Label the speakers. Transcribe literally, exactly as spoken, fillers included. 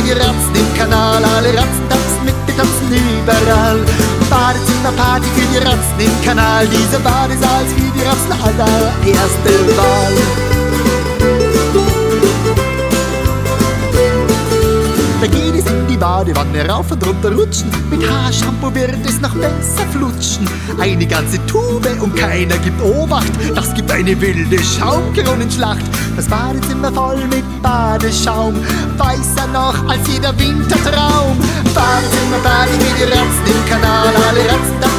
Speaker 1: wie die Ratzen im Kanal. Alle Ratzen tanzen mit, wir tanzen überall. Badezimmerparty für die Ratzen im Kanal. Dieser Badesaal ist wie die Ratzen allererste Wahl. Da geht es in die Badewanne rauf und runter rutschen. Mit Haarshampoo wird es noch besser flutschen. Eine ganze Tube und keiner gibt Obacht. Das gibt eine wilde Schaumkronenschlacht. Das Badezimmer voll mit Badeschaum, weißer noch als jeder Wintertraum. Badezimmerparty wie die Ratzen im Kanal. Alle Ratzen